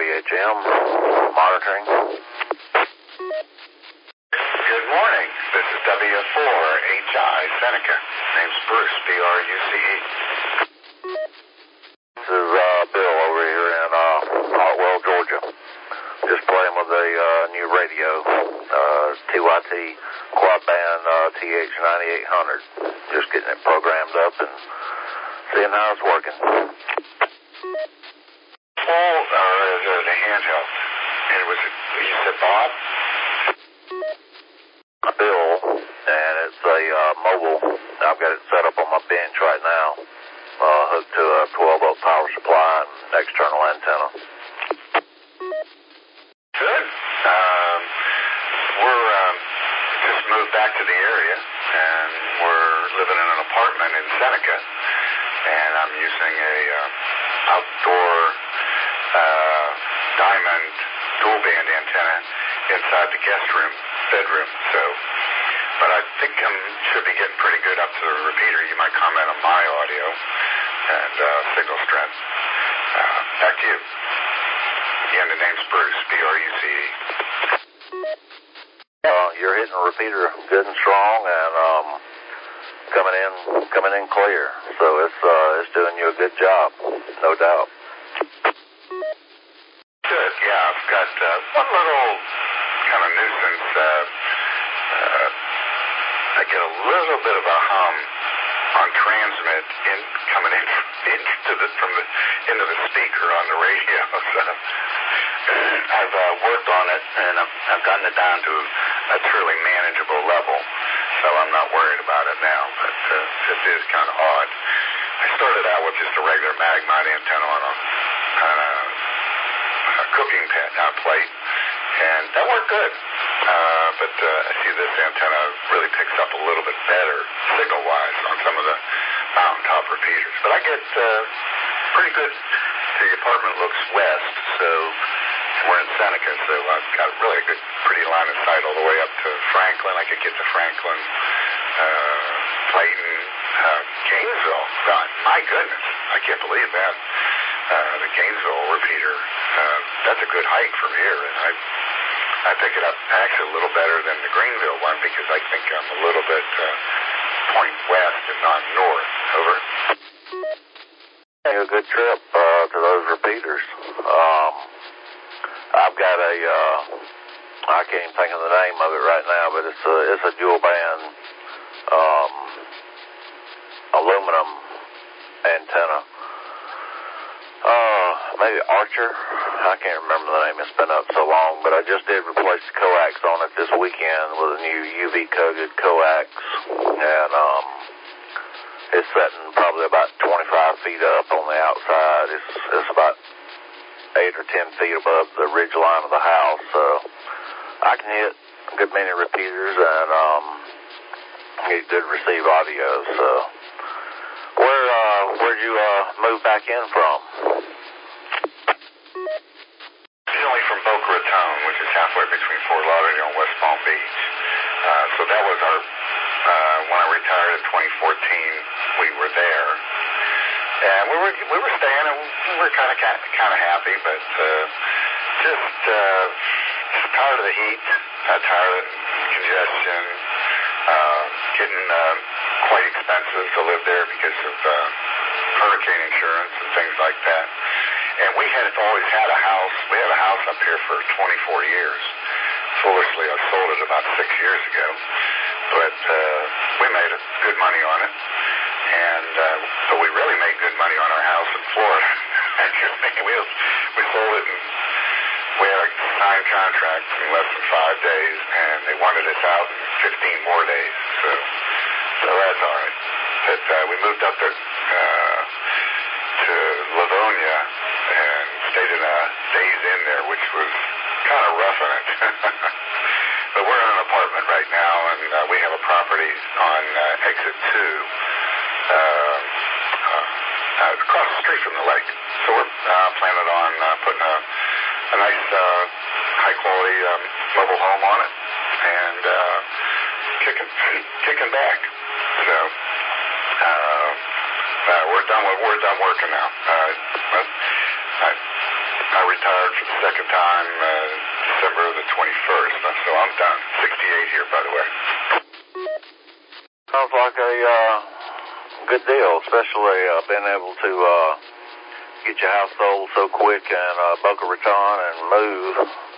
WHM, monitoring. Good morning. This is W4HI Seneca. Name's Bruce, B-R-U-C-E. This is Bill over here in Hartwell, Georgia. Just playing with the new radio, TYT quad band TH9800. Just getting it programmed up and seeing how it's working. Paul, or the handheld. And was it, you said Bob? Bill, and it's a mobile. I've got it set up on my bench right now, hooked to a 12-volt power supply and external antenna. Good. We're just moved back to the area, and we're living in an apartment in Seneca, and I'm using a outdoor diamond dual-band antenna inside the guest room, bedroom. So, but I think I should be getting pretty good up to the repeater. You might comment on my audio and signal strength. Back to you. Again, the name's Bruce, B-R-U-C-E. You're hitting the repeater good and strong, and coming in clear. So it's doing you a good job, no doubt. Good. Yeah, I've got one little kind of nuisance. I get a little bit of a hum on transmit coming in into the speaker on the radio. So I've worked on it, and I've gotten it down to a truly manageable level. So I'm not worried about it now, but it is kind of odd. I started out with just a regular Magnite antenna on a cooking plate, and that worked good. But I see this antenna really picks up a little bit better signal-wise on some of the mountaintop repeaters. But I get pretty good. The apartment looks west, so we're in Seneca, so I've got really a good, pretty line of sight all the way up to Franklin. I could get to Franklin, Clayton, Gainesville. God, my goodness, I can't believe that. The Gainesville repeater, that's a good hike from here, and I pick it up actually a little better than the Greenville one because I think I'm a little bit point west and not north. Over. A good trip to those repeaters. I've got I can't even think of the name of it right now, but it's a dual band aluminum antenna. Maybe Archer. I can't remember the name. It's been up so long, but I just did replace the coax on it this weekend with a new UV coated coax, and it's setting probably about 25 feet up on the outside. It's about 8 or 10 feet above the ridge line of the house, so I can hit a good many repeaters and get good receive audio. So where'd you move back in from? Originally from Boca Raton, which is halfway between Fort Lauderdale and West Palm Beach. So that was our when I retired in 2014. We were there, and we were staying, and we were kind of happy, but just tired of the heat, tired of congestion, getting quite expensive to live there because of hurricane insurance and things like that. And we had always had a house. We had a house up here for 24 years. Foolishly, I sold it about 6 years ago, but we made good money on it. And so we really made good money on our house in Florida. We sold it, and we had a signed contract in less than 5 days, and they wanted us out in 15 more days. So that's all right. But we moved up to Livonia and stayed in a Days Inn there, which was kind of roughing it. But we're in an apartment right now, and we have a property on exit 2 across the street from the lake. So we're planning on putting a nice, high-quality mobile home on it and kicking back. So we're done working now. I retired for the second time December the 21st, so I'm done. 68 here, by the way. Sounds like a good deal, especially being able to get your house sold so quick in Boca Raton and move.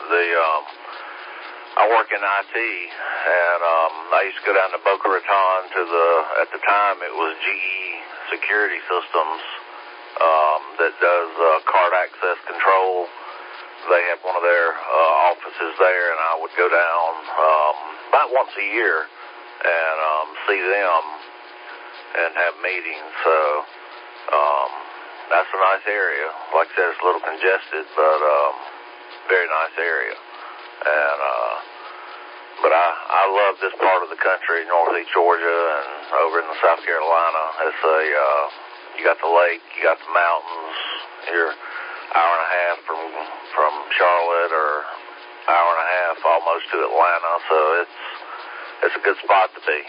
I work in IT, and I used to go down to Boca Raton to at the time it was GE Security Systems that does card access control. They have one of their offices there, and I would go down about once a year and see them and have meetings. So that's a nice area. Like I said, it's a little congested, but very nice area. And but I love this part of the country, northeast Georgia and over in the South Carolina. It's you got the lake, you got the mountains. You're hour and a half from Charlotte, or hour and a half almost to Atlanta. So it's a good spot to be.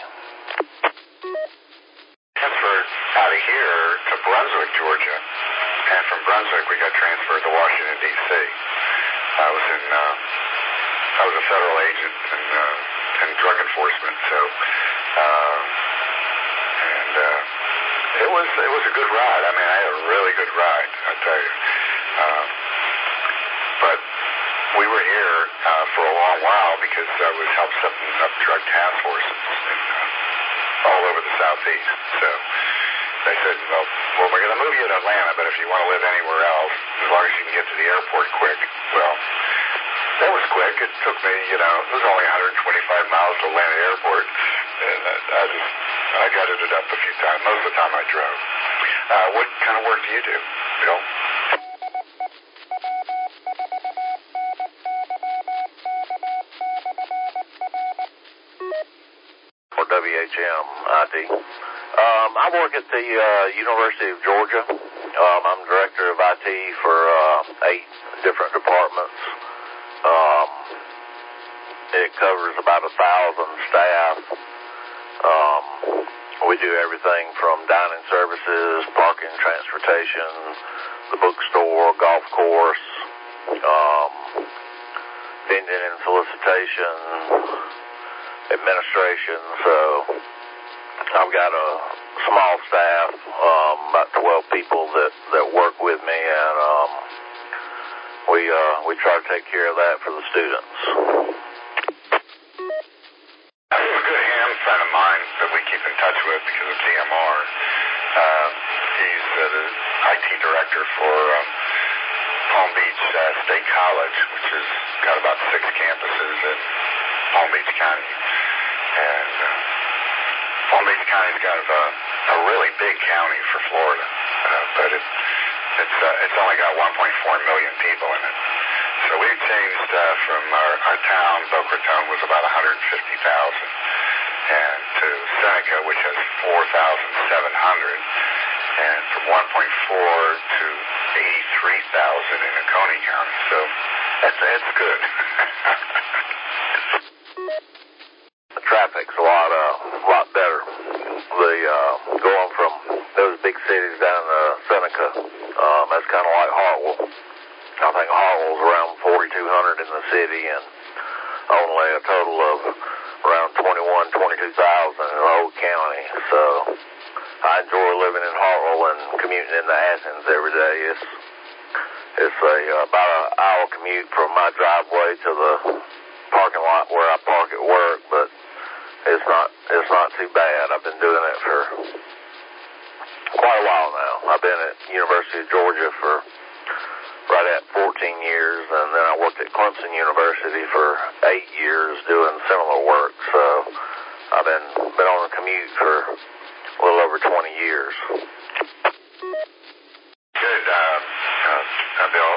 Transferred out of here to Brunswick, Georgia, and from Brunswick we got transferred to Washington D.C. I was a federal agent in drug enforcement, so it was a good ride. I mean, I had a really good ride, I tell you. But we were here for a long while because I was helped setting up drug task forces all over the Southeast. So they said, well, we're going to move you to Atlanta, but if you want to live anywhere else, as long as you can get to the airport quick. Well, that was quick. It took me, it was only 125 miles to Atlanta Airport, and I gutted it up a few times. Most of the time I drove. What kind of work do you do, Bill? Or WHM IT. I work at the University of Georgia. I'm director of IT for 8 different departments. It covers about 1,000 staff. We do everything from dining services, parking, transportation, the bookstore, golf course, vending and solicitation, administration. So I've got a small staff, about 12 people that work with me, and we try to take care of that for the students. A good ham friend of mine that we keep in touch with because of DMR. He's the IT director for Palm Beach State College, which has got about 6 campuses in Palm Beach County. And Palm Beach County's kind of a really big county for Florida, but it's only got 1.4 million people in it. So we've changed from our town, Boca Raton, was about 150,000, and to Seneca, which has 4,700, and from 1.4 to 83,000 in Oconee County. So that's good. The traffic's a lot better. Going from those big cities down to Seneca, that's kind of like Hartwell. I think Hartwell's around 4,200 in the city, and only a total of around 22,000 in the whole county. So I enjoy living in Hartwell and commuting into Athens every day. It's about an hour commute from my driveway to the parking lot where I park at work, but it's not too bad. I've been doing it for quite a while now. I've been at University of Georgia for right at 14 years, and then I worked at Clemson University for 8 years doing similar work. So I've been on a commute for a little over 20 years. Good, Bill.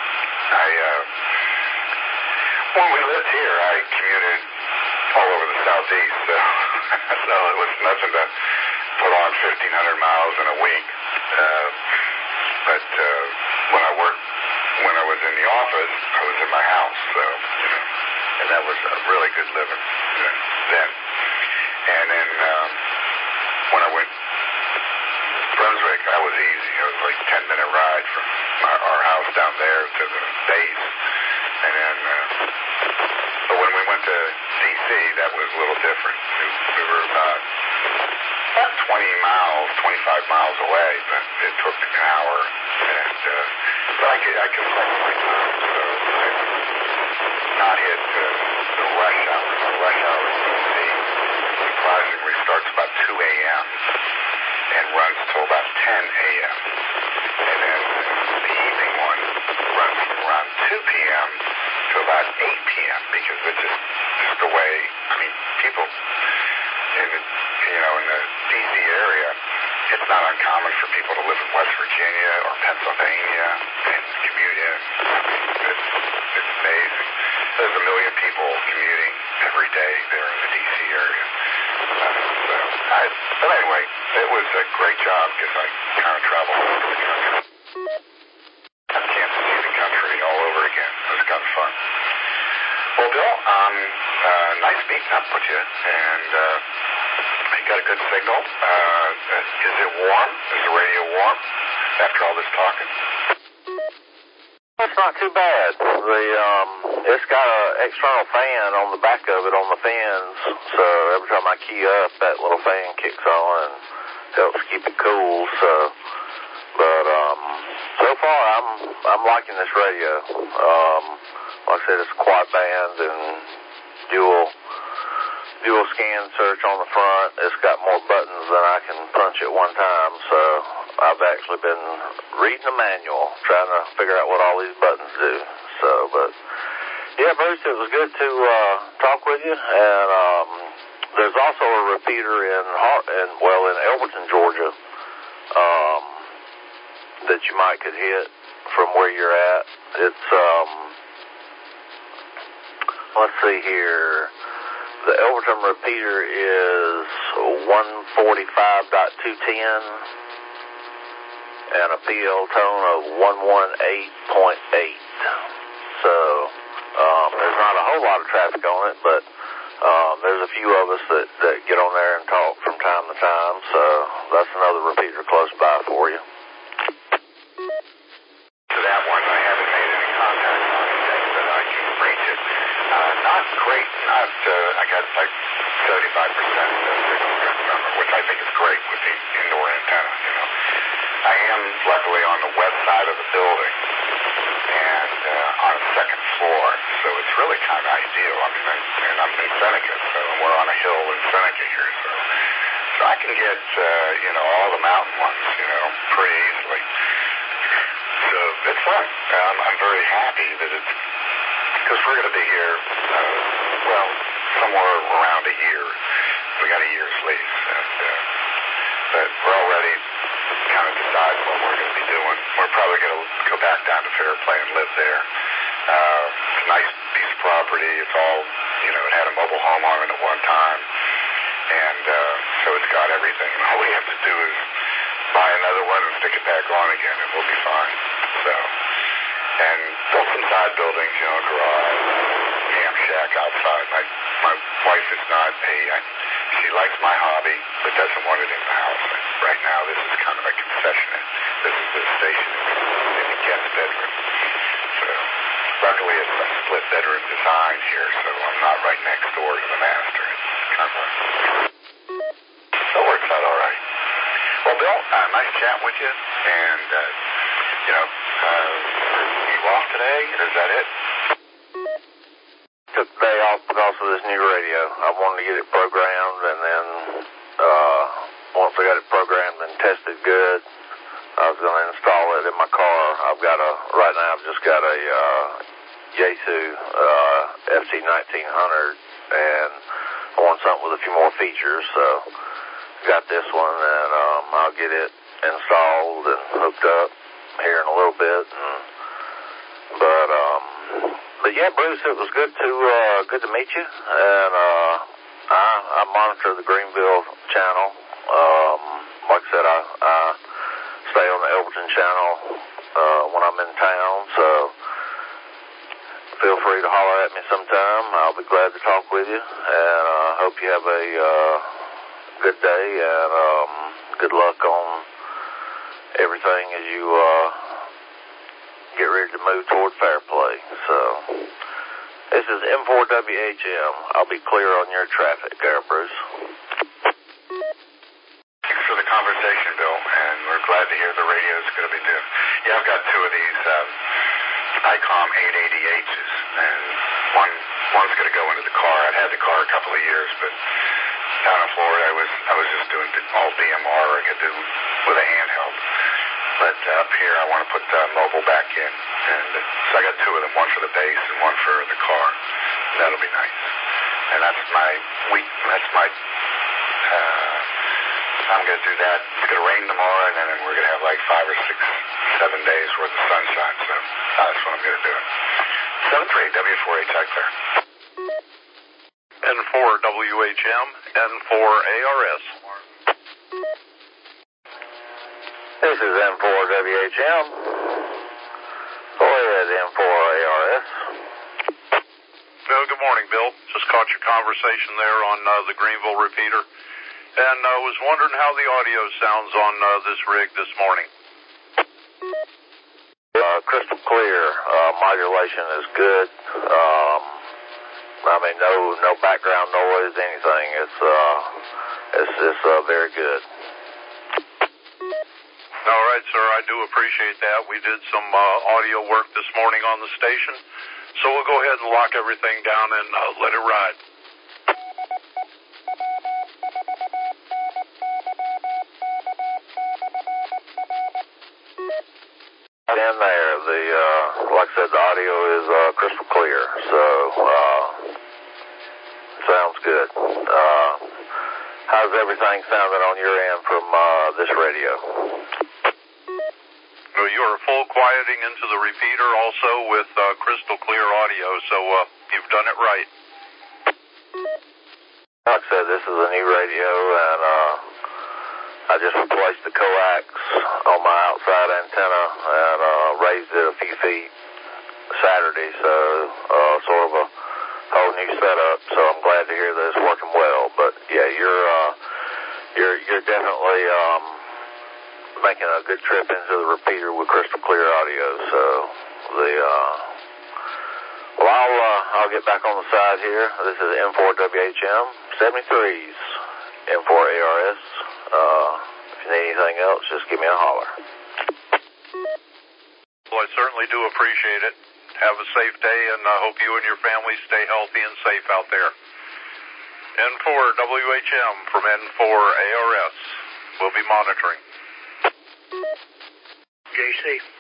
When we lived here, I commuted all over the Southeast, so it was nothing to put on 1,500 miles in a week. But when I was in the office, I was in my house, so and that was a really good living then. And then when I went to Brunswick, that was easy. It was like a 10-minute ride from our house down there to the base. And then, but when we went to D.C., that was a little different. We were about 20 miles, 25 miles away, but it took an hour. And, but I could flex my time, so I not hit the rush hour. The rush hour in D.C. surprisingly starts about 2 a.m. and runs till about 10 a.m. And then the evening one runs from around 2 p.m. to about 8 p.m. because it's just the way, I mean, people in the, in the D.C. area, it's not uncommon for people to live in West Virginia or Pennsylvania and commute in. I mean, it's amazing. There's 1 million people commuting every day there in the D.C. area. But anyway, it was a great job because I kind of traveled all over the country. I can't see the country all over again. It was kind of fun. Well, Bill, nice meeting up with you, and you got a good signal. Is it warm? Is the radio warm after all this talking? It's not too bad. It's got an external fan on the back of it on the fins, so every time I key up, that little fan kicks on and helps keep it cool. So, but so far I'm liking this radio. Like I said, it's a quad band and dual scan search on the front. It's got more buttons than I can punch at one time, so I've actually been reading the manual, trying to figure out what all these buttons do. So, but yeah, Bruce, it was good to talk with you. And there's also a repeater in Elberton, Georgia, that you might could hit from where you're at. It's let's see here. The Elberton repeater is 145.210 and a PL tone of 118.8. So there's not a whole lot of traffic on it, but there's a few of us that get on there and talk from time to time. So that's another repeater close by for you. To that one, I haven't made any contact on it yet, but I can reach it. Not great. I got like 75% signal strength number, which I think is great with the indoor antenna. I am luckily on the west side of the building and on a second floor, so it's really kind of ideal. I mean, and I'm in Seneca, so we're on a hill in Seneca here, so I can get all the mountain ones, pretty easily. So it's fun. I'm very happy that it's. Because we're going to be here, somewhere around a year. We got a year's lease, but we're already kind of deciding what we're going to be doing. We're probably going to go back down to Fairplay and live there. It's a nice piece of property. It's all, it had a mobile home on it at one time, and so it's got everything. And all we have to do is buy another one and stick it back on again, and we'll be fine. So. And built some side buildings, garage, camp shack outside. My wife is not she likes my hobby, but doesn't want it in the house. Right now, this is kind of a concession. This is the station in the guest bedroom. So, luckily, it's a split bedroom design here, so I'm not right next door to the master. It's kind of so it works out all right. Well, Bill, nice chatting with you, and, you off today, or is that it? Took the day off because of this new radio. I wanted to get it programmed, and then once I got it programmed and tested good, I was going to install it in my car. Right now I've just got a Yaesu FT1900, and I want something with a few more features, so got this one, and I'll get it installed and hooked up here in a little bit. But yeah, Bruce, it was good to meet you, and I monitor the Greenville channel. Like I said, I stay on the Elberton channel when I'm in town, so feel free to holler at me sometime. I'll be glad to talk with you, and I hope you have a good day, and good luck on everything as you get ready to move toward fair play. So, this is M4WHM. I'll be clear on your traffic there, Bruce. Thanks for the conversation, Bill, and we're glad to hear the radio's going to be doing. Yeah, I've got two of these ICOM 880Hs, and one's going to go into the car. I'd had the car a couple of years, but down in Florida, I was just doing all DMR I could do with a handheld. But up here, I want to put mobile back in, and so I got two of them, one for the base and one for the car. That'll be nice. And that's my week. I'm going to do that. It's going to rain tomorrow, and then we're going to have like 5 or 6, 7 days worth of sunshine. So that's what I'm going to do. 73W4H, clear. N4WHM, N4ARS. This is M4WHM. Go ahead, M4ARS. Well, good morning, Bill. Just caught your conversation there on the Greenville repeater. And I was wondering how the audio sounds on this rig this morning. Crystal clear. Modulation is good. I mean, no background noise, anything. It's very good. All right, sir. I do appreciate that. We did some audio work this morning on the station, so we'll go ahead and lock everything down and let it ride. In there, like I said, the audio is crystal clear, so sounds good. How's everything sounding on your end from this radio? Well, you are full quieting into the repeater also with crystal clear audio, so you've done it right. Like I said, this is a new radio, and I just replaced the coax on my outside antenna and raised it a few feet Saturday, so sort of a whole new setup. So I'm glad to hear that it's working well. But yeah, you're definitely making a good trip into the repeater with crystal clear audio. So I'll get back on the side here. This is M4WHM 73's M4ARS. If you need anything else, just give me a holler. Well, I certainly do appreciate it. Have a safe day, and I hope you and your family stay healthy and safe out there. N4WHM from N4ARS. We'll be monitoring. JC.